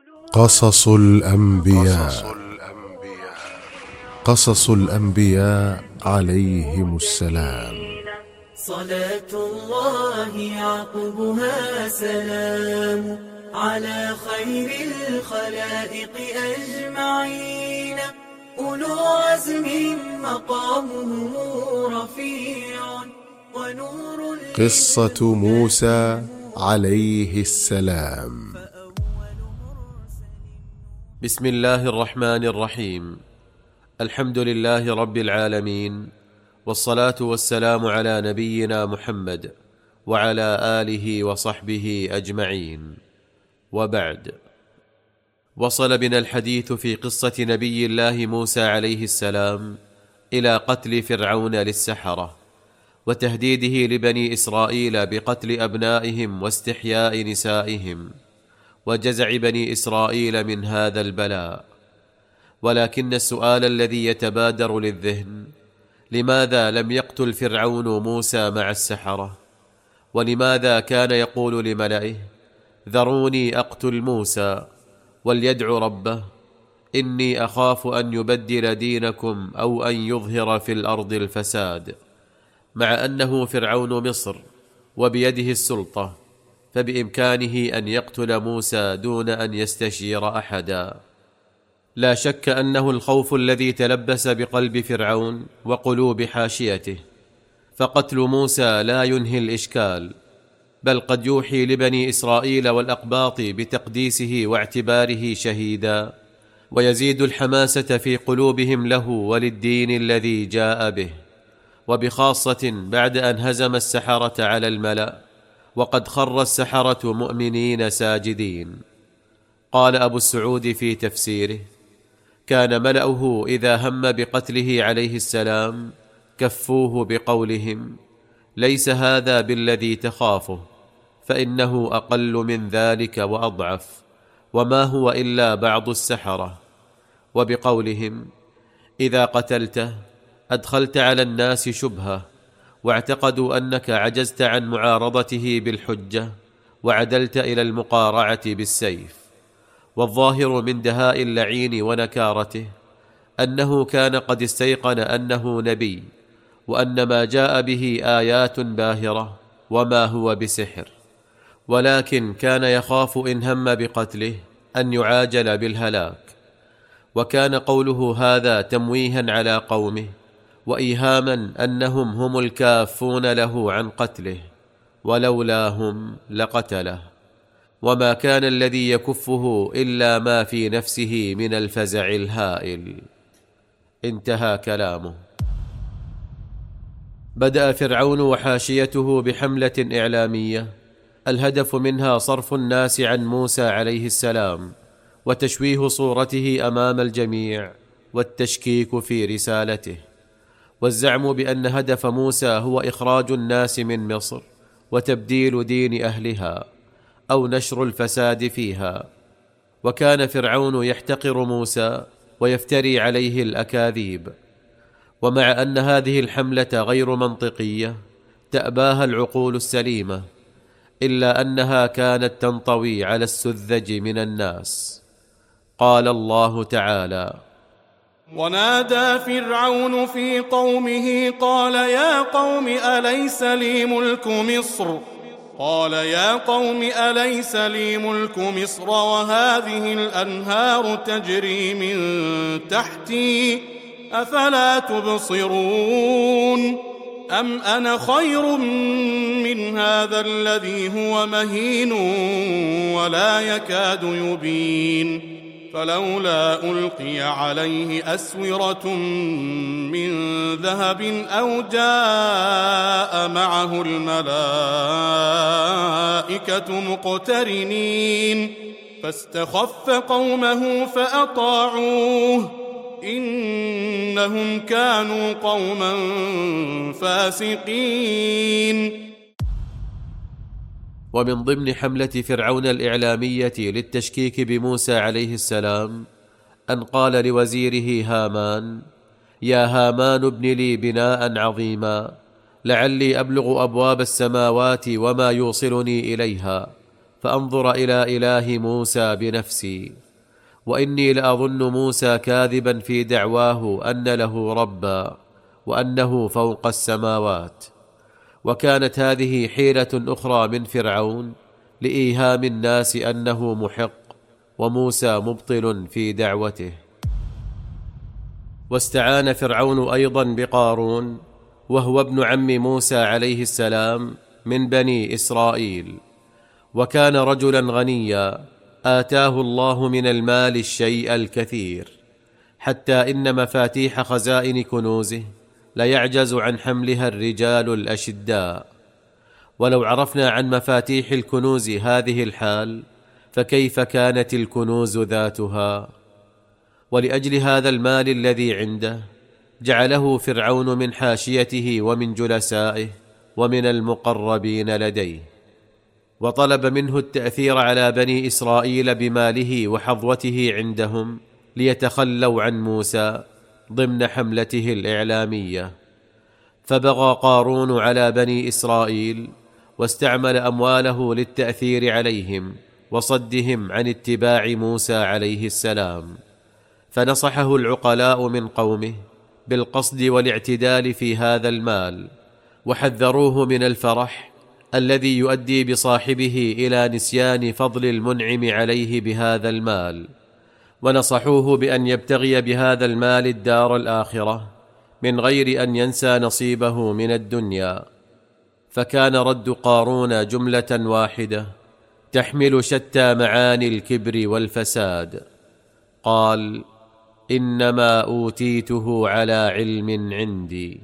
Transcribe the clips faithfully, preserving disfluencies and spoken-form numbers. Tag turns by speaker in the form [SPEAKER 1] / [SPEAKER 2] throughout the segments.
[SPEAKER 1] قصص الأنبياء قصص الأنبياء عليهم السلام.
[SPEAKER 2] صلاة الله يعقبها سلام على خير الخلائق أجمعين، أولو عزم مقامهم رفيع ونور.
[SPEAKER 1] قصة موسى عليه السلام.
[SPEAKER 3] بسم الله الرحمن الرحيم. الحمد لله رب العالمين، والصلاة والسلام على نبينا محمد وعلى آله وصحبه أجمعين، وبعد. وصل بنا الحديث في قصة نبي الله موسى عليه السلام إلى قتل فرعون للسحرة، وتهديده لبني إسرائيل بقتل أبنائهم واستحياء نسائهم، وجزع بني إسرائيل من هذا البلاء. ولكن السؤال الذي يتبادر للذهن: لماذا لم يقتل فرعون موسى مع السحرة؟ ولماذا كان يقول لملئه: ذروني أقتل موسى وليدع ربه إني أخاف أن يبدل دينكم أو أن يظهر في الأرض الفساد، مع أنه فرعون مصر وبيده السلطة، فبإمكانه أن يقتل موسى دون أن يستشير أحدا؟ لا شك أنه الخوف الذي تلبس بقلب فرعون وقلوب حاشيته، فقتل موسى لا ينهي الإشكال، بل قد يوحي لبني إسرائيل والأقباط بتقديسه واعتباره شهيدا، ويزيد الحماسة في قلوبهم له وللدين الذي جاء به، وبخاصة بعد أن هزم السحرة على الملأ، وقد خر السحرة مؤمنين ساجدين. قال أبو السعود في تفسيره: كان ملأه إذا هم بقتله عليه السلام كفوه بقولهم: ليس هذا بالذي تخافه، فإنه أقل من ذلك وأضعف، وما هو إلا بعض السحرة. وبقولهم: إذا قتلته أدخلت على الناس شبهة، واعتقدوا أنك عجزت عن معارضته بالحجة وعدلت إلى المقارعة بالسيف. والظاهر من دهاء اللعين ونكارته أنه كان قد استيقن أنه نبي، وأن ما جاء به آيات باهرة وما هو بسحر، ولكن كان يخاف إن هم بقتله أن يعاجل بالهلاك. وكان قوله هذا تمويها على قومه، وإيهاما أنهم هم الكافون له عن قتله، ولولاهم لقتله، وما كان الذي يكفه إلا ما في نفسه من الفزع الهائل. انتهى كلامه. بدأ فرعون وحاشيته بحملة إعلامية الهدف منها صرف الناس عن موسى عليه السلام، وتشويه صورته أمام الجميع، والتشكيك في رسالته، والزعم بأن هدف موسى هو إخراج الناس من مصر وتبديل دين أهلها أو نشر الفساد فيها. وكان فرعون يحتقر موسى ويفتري عليه الأكاذيب. ومع أن هذه الحملة غير منطقية تأباها العقول السليمة، إلا أنها كانت تنطوي على السذج من الناس. قال الله تعالى:
[SPEAKER 4] ونادى فرعون في قومه قال يا قوم أليس لي ملك مصر قال يا قوم أليس لي ملك مصر وهذه الأنهار تجري من تحتي أفلا تبصرون أم أنا خير من هذا الذي هو مهين ولا يكاد يبين فلولا ألقي عليه أسورة من ذهب أو جاء معه الملائكة مقترنين فاستخف قومه فأطاعوه إنهم كانوا قوما فاسقين.
[SPEAKER 3] ومن ضمن حملة فرعون الإعلامية للتشكيك بموسى عليه السلام أن قال لوزيره هامان: يا هامان ابن لي بناء عظيما لعلي أبلغ أبواب السماوات وما يوصلني إليها فأنظر إلى إله موسى بنفسي، وإني لأظن موسى كاذبا في دعواه أن له ربا وأنه فوق السماوات. وكانت هذه حيلة أخرى من فرعون لإيهام الناس أنه محق وموسى مبطل في دعوته. واستعان فرعون أيضا بقارون، وهو ابن عم موسى عليه السلام من بني إسرائيل، وكان رجلا غنيا آتاه الله من المال الشيء الكثير، حتى إن مفاتيح خزائن كنوزه ليعجز عن حملها الرجال الأشداء. ولو عرفنا عن مفاتيح الكنوز هذه الحال، فكيف كانت الكنوز ذاتها؟ ولأجل هذا المال الذي عنده جعله فرعون من حاشيته ومن جلسائه ومن المقربين لديه، وطلب منه التأثير على بني إسرائيل بماله وحظوته عندهم ليتخلوا عن موسى ضمن حملته الإعلامية. فبغى قارون على بني إسرائيل واستعمل أمواله للتأثير عليهم وصدهم عن اتباع موسى عليه السلام. فنصحه العقلاء من قومه بالقصد والاعتدال في هذا المال، وحذروه من الفرح الذي يؤدي بصاحبه إلى نسيان فضل المنعم عليه بهذا المال، ونصحوه بأن يبتغي بهذا المال الدار الآخرة من غير أن ينسى نصيبه من الدنيا. فكان رد قارون جملة واحدة تحمل شتى معاني الكبر والفساد. قال: إنما أوتيته على علم عندي.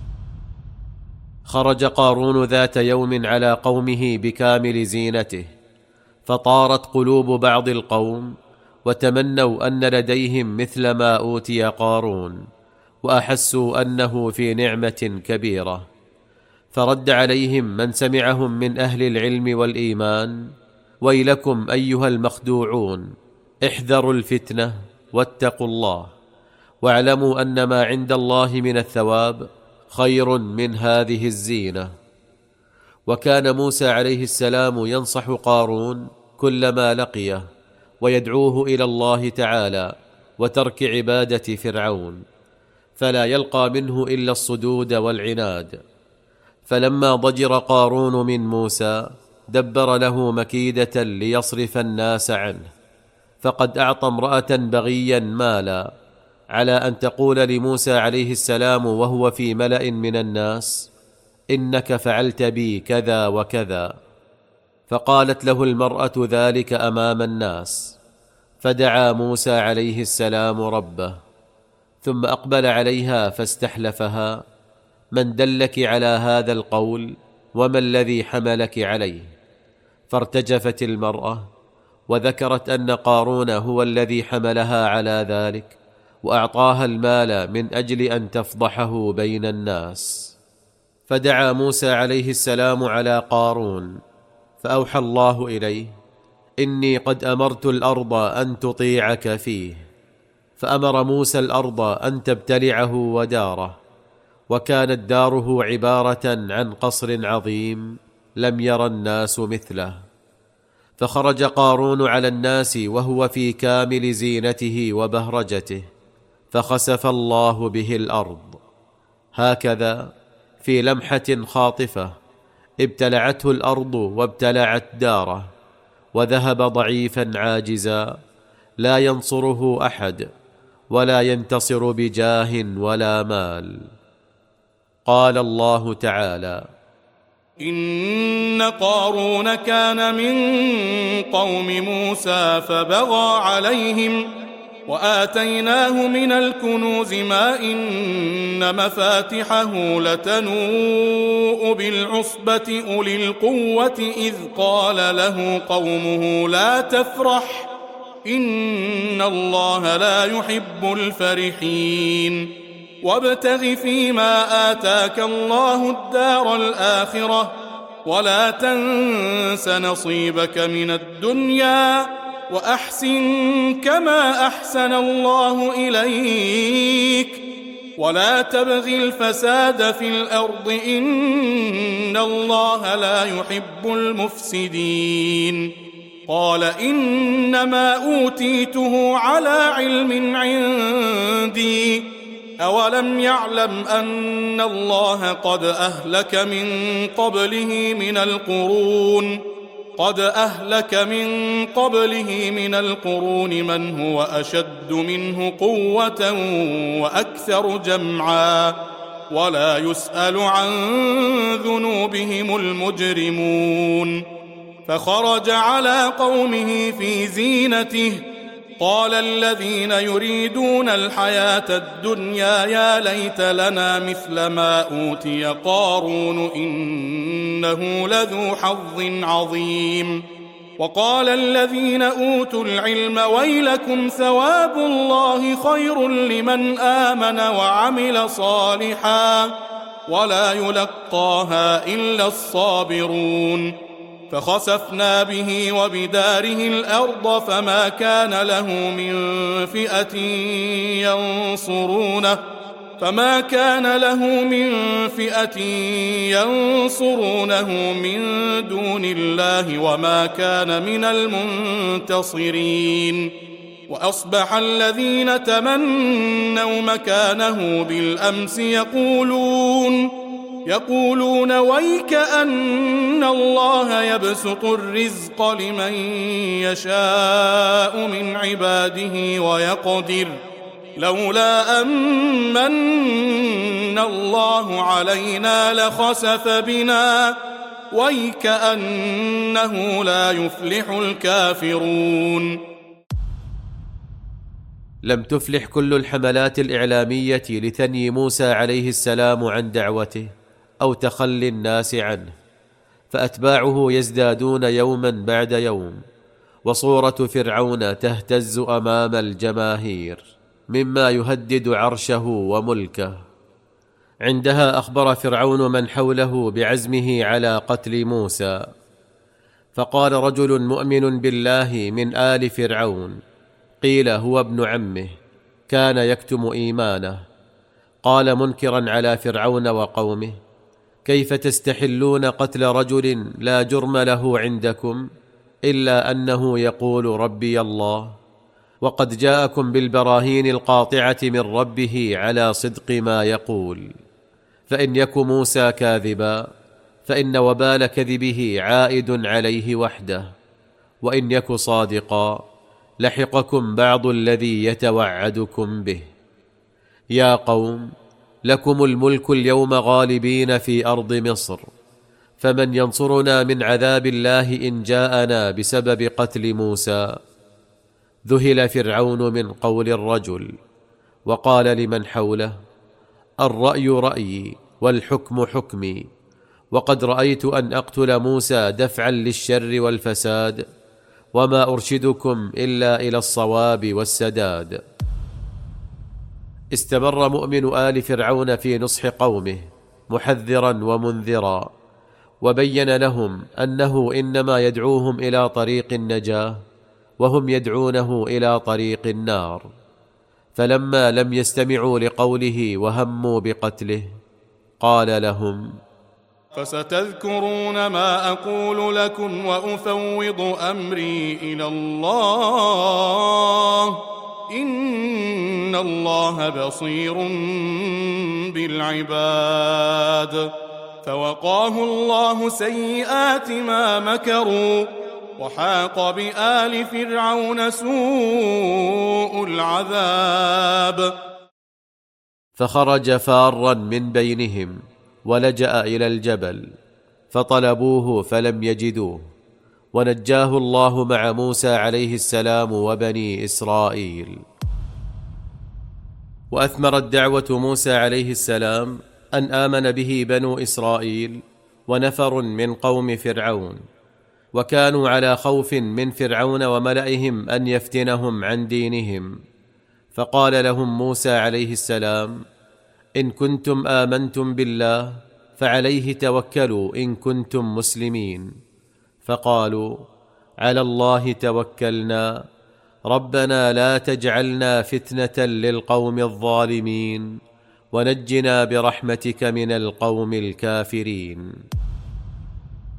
[SPEAKER 3] خرج قارون ذات يوم على قومه بكامل زينته، فطارت قلوب بعض القوم وتمنوا أن لديهم مثل ما أوتي قارون، وأحسوا أنه في نعمة كبيرة. فرد عليهم من سمعهم من أهل العلم والإيمان: ويلكم أيها المخدوعون، احذروا الفتنة واتقوا الله، واعلموا أن ما عند الله من الثواب خير من هذه الزينة. وكان موسى عليه السلام ينصح قارون كلما لقيه، ويدعوه إلى الله تعالى وترك عبادة فرعون، فلا يلقى منه إلا الصدود والعناد. فلما ضجر قارون من موسى دبر له مكيدة ليصرف الناس عنه، فقد أعطى امرأة بغيا مالا على أن تقول لموسى عليه السلام وهو في ملأ من الناس: إنك فعلت بي كذا وكذا. فقالت له المرأة ذلك أمام الناس، فدعا موسى عليه السلام ربه، ثم أقبل عليها فاستحلفها: من دلك على هذا القول وما الذي حملك عليه؟ فارتجفت المرأة وذكرت أن قارون هو الذي حملها على ذلك، وأعطاها المال من أجل أن تفضحه بين الناس. فدعا موسى عليه السلام على قارون، فأوحى الله إليه: إني قد أمرت الأرض أن تطيعك فيه. فأمر موسى الأرض أن تبتلعه وداره، وكانت داره عبارة عن قصر عظيم لم ير الناس مثله. فخرج قارون على الناس وهو في كامل زينته وبهرجته، فخسف الله به الأرض. هكذا في لمحة خاطفة ابتلعته الأرض وابتلعت داره، وذهب ضعيفا عاجزا لا ينصره أحد ولا ينتصر بجاه ولا مال. قال الله تعالى:
[SPEAKER 4] إن قارون كان من قوم موسى فبغى عليهم وآتيناه من الكنوز ما إن مفاتحه لتنوء بالعصبة أولي القوة إذ قال له قومه لا تفرح إن الله لا يحب الفرحين وابتغ فيما آتاك الله الدار الآخرة ولا تنس نصيبك من الدنيا وأحسن كما أحسن الله إليك ولا تبغ الفساد في الأرض إن الله لا يحب المفسدين قال إنما أوتيته على علم عندي أولم يعلم أن الله قد أهلك من قبله من القرون قد أهلك من قبله من القرون من هو أشد منه قوة وأكثر جمعا ولا يسأل عن ذنوبهم المجرمون. فخرج على قومه في زينته قال الذين يريدون الحياة الدنيا يا ليت لنا مثل ما أوتي قارون إنه لذو حظ عظيم. وقال الذين أوتوا العلم ويلكم ثواب الله خير لمن آمن وعمل صالحا ولا يلقاها إلا الصابرون. فخسفنا به وبداره الأرض فما كان له من فئة ينصرونه فما كان له من فئة ينصرونه من دون الله وما كان من المنتصرين. وأصبح الذين تمنوا مكانه بالأمس يقولون يقولون ويك أن الله يبسط الرزق لمن يشاء من عباده ويقدر لولا أمن الله علينا لخسف بنا ويك أنه لا يفلح الكافرون.
[SPEAKER 3] لم تفلح كل الحملات الإعلامية لثني موسى عليه السلام عن دعوته أو تخلي الناس عنه، فأتباعه يزدادون يوما بعد يوم، وصورة فرعون تهتز أمام الجماهير مما يهدد عرشه وملكه. عندها أخبر فرعون من حوله بعزمه على قتل موسى، فقال رجل مؤمن بالله من آل فرعون قيل هو ابن عمه كان يكتم إيمانه، قال منكرا على فرعون وقومه: كيف تستحلون قتل رجل لا جرم له عندكم إلا أنه يقول ربي الله، وقد جاءكم بالبراهين القاطعة من ربه على صدق ما يقول، فإن يك موسى كاذبا فإن وبال كذبه عائد عليه وحده، وإن يك صادقا لحقكم بعض الذي يتوعدكم به. يا قوم لكم الملك اليوم غالبين في أرض مصر، فمن ينصرنا من عذاب الله إن جاءنا بسبب قتل موسى؟ ذهل فرعون من قول الرجل وقال لمن حوله: الرأي رأيي والحكم حكمي، وقد رأيت أن أقتل موسى دفعا للشر والفساد، وما أرشدكم إلا إلى الصواب والسداد. استمر مؤمن آل فرعون في نصح قومه محذرا ومنذرا، وبين لهم أنه إنما يدعوهم إلى طريق النجاة وهم يدعونه إلى طريق النار. فلما لم يستمعوا لقوله وهموا بقتله قال لهم:
[SPEAKER 4] فستذكرون ما أقول لكم وأفوض أمري إلى الله إن الله بصير بالعباد. فوقاه الله سيئات ما مكروا، وحاق بآل فرعون سوء العذاب.
[SPEAKER 3] فخرج فارا من بينهم ولجأ إلى الجبل، فطلبوه فلم يجدوه، ونجاه الله مع موسى عليه السلام وبني إسرائيل. وأثمرت دعوة موسى عليه السلام أن آمن به بنو إسرائيل ونفر من قوم فرعون، وكانوا على خوف من فرعون وملئهم أن يفتنهم عن دينهم. فقال لهم موسى عليه السلام: إن كنتم آمنتم بالله فعليه توكلوا إن كنتم مسلمين. فقالوا: على الله توكلنا ربنا لا تجعلنا فتنة للقوم الظالمين ونجنا برحمتك من القوم الكافرين.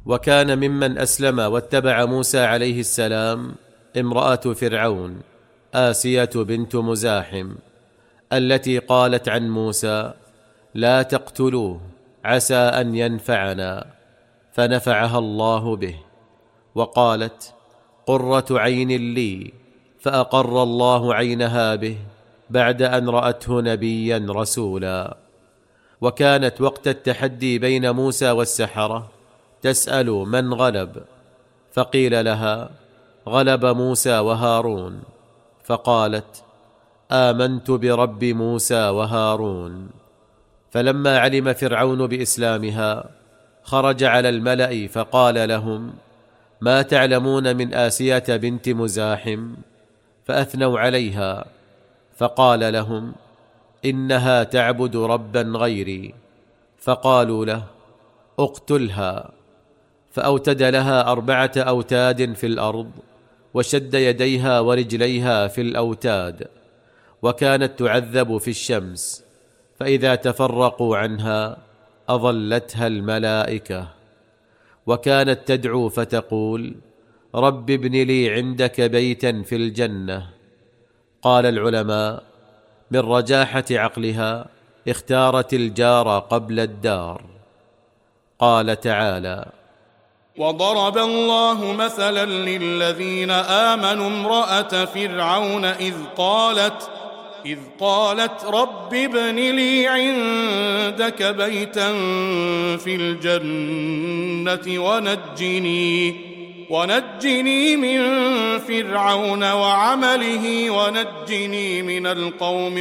[SPEAKER 3] وكان ممن أسلم واتبع موسى عليه السلام امرأة فرعون آسية بنت مزاحم، التي قالت عن موسى: لا تقتلوه عسى أن ينفعنا، فنفعها الله به. وقالت: قرة عين لي، فأقر الله عينها به بعد أن رأته نبيا رسولا. وكانت وقت التحدي بين موسى والسحرة تسأل من غلب، فقيل لها: غلب موسى وهارون، فقالت: آمنت برب موسى وهارون. فلما علم فرعون بإسلامها خرج على الملأ فقال لهم: ما تعلمون من آسية بنت مزاحم؟ فأثنوا عليها، فقال لهم: إنها تعبد ربا غيري. فقالوا له: اقتلها. فأوتد لها أربعة أوتاد في الأرض، وشد يديها ورجليها في الأوتاد، وكانت تعذب في الشمس، فإذا تفرقوا عنها أظلتها الملائكة. وكانت تدعو فتقول: رب ابن لي عندك بيتا في الجنة. قال العلماء: من رجاحة عقلها اختارت الجار قبل الدار. قال تعالى:
[SPEAKER 4] وضرب الله مثلا للذين آمنوا امرأة فرعون إذ قالت إذ قالت رب ابن لي عندك بيتا في الجنة ونجني ونجني من فرعون وعمله ونجني من القوم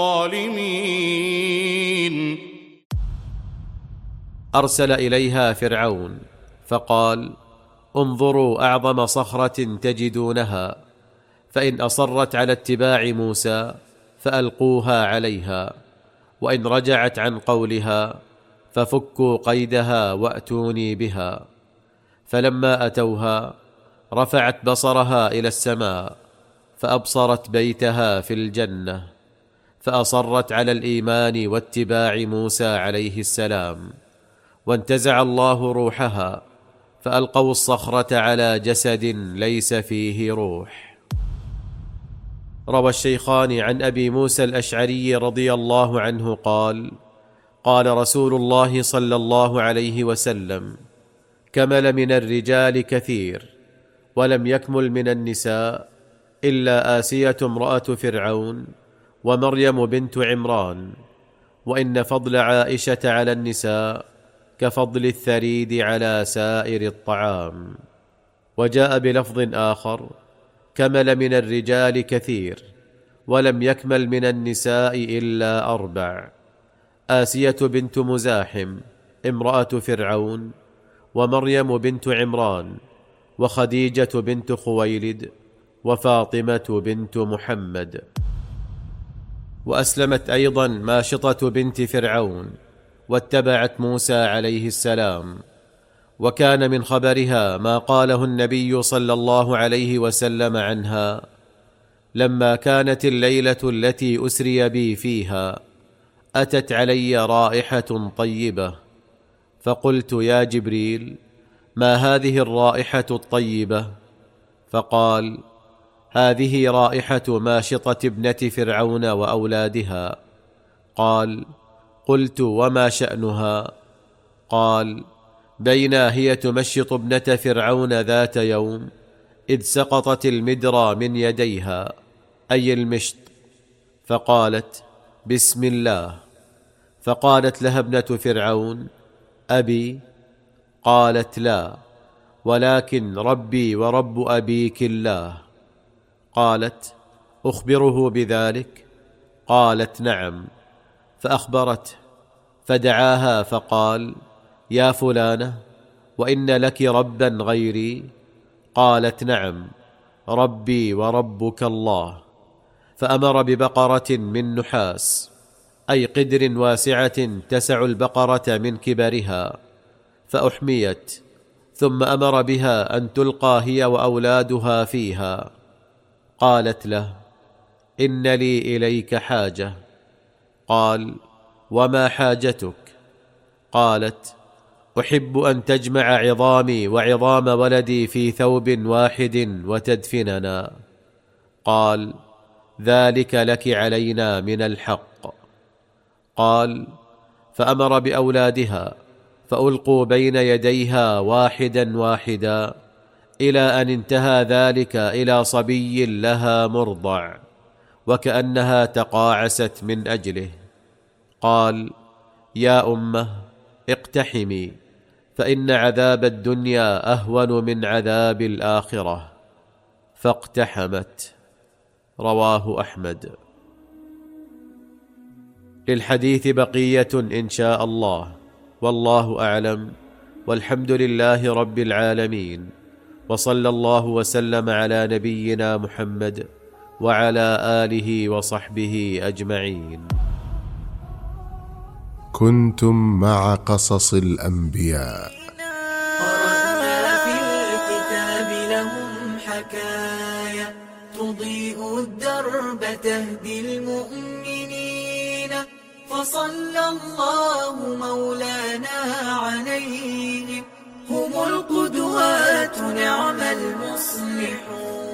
[SPEAKER 4] الظالمين.
[SPEAKER 3] أرسل إليها فرعون فقال: انظروا أعظم صخرة تجدونها، فإن أصرت على اتباع موسى فألقوها عليها، وإن رجعت عن قولها ففكوا قيدها وأتوني بها. فلما أتوها رفعت بصرها إلى السماء فأبصرت بيتها في الجنة، فأصرت على الإيمان واتباع موسى عليه السلام، وانتزع الله روحها، فألقوا الصخرة على جسد ليس فيه روح. روى الشيخان عن أبي موسى الأشعري رضي الله عنه قال: قال رسول الله صلى الله عليه وسلم: كمل من الرجال كثير، ولم يكمل من النساء إلا آسية امرأة فرعون ومريم بنت عمران، وإن فضل عائشة على النساء كفضل الثريد على سائر الطعام. وجاء بلفظ آخر: كمل من الرجال كثير، ولم يكمل من النساء إلا أربع: آسية بنت مزاحم امرأة فرعون، ومريم بنت عمران، وخديجة بنت خويلد، وفاطمة بنت محمد. وأسلمت أيضا ماشطة بنت فرعون، واتبعت موسى عليه السلام. وكان من خبرها ما قاله النبي صلى الله عليه وسلم عنها: لما كانت الليلة التي أسري بي فيها أتت علي رائحة طيبة، فقلت: يا جبريل، ما هذه الرائحة الطيبة؟ فقال: هذه رائحة ماشطة ابنة فرعون وأولادها. قال: قلت: وما شأنها؟ قال: بينا هي تمشط ابنة فرعون ذات يوم إذ سقطت المدرى من يديها، أي المشط، فقالت: بسم الله. فقالت لها ابنة فرعون: أبي؟ قالت: لا، ولكن ربي ورب أبيك الله. قالت: أخبره بذلك؟ قالت: نعم. فأخبرته، فدعاها فقال: يا فلانة، وإن لك ربا غيري؟ قالت: نعم، ربي وربك الله. فأمر ببقرة من نحاس، أي قدر واسعة تسع البقرة من كبرها، فأحميت، ثم أمر بها أن تلقى هي وأولادها فيها. قالت له: إن لي إليك حاجة. قال: وما حاجتك؟ قالت: أحب أن تجمع عظامي وعظام ولدي في ثوب واحد وتدفننا. قال: ذلك لك علينا من الحق. قال: فأمر بأولادها فألقوا بين يديها واحدا واحدا، إلى أن انتهى ذلك إلى صبي لها مرضع، وكأنها تقاعست من أجله. قال: يا أمه اقتحمي، فإن عذاب الدنيا أهون من عذاب الآخرة. فاقتحمت. رواه أحمد. للحديث بقية إن شاء الله، والله أعلم، والحمد لله رب العالمين، وصلى الله وسلم على نبينا محمد وعلى آله وصحبه أجمعين.
[SPEAKER 1] كنتم مع قصص الأنبياء.
[SPEAKER 2] قرأنا في الكتاب لهم حكايا تضيء الدرب تهدي المؤمنين، فصلى الله مولانا عليهم، هم القدوات نعم المصلحون.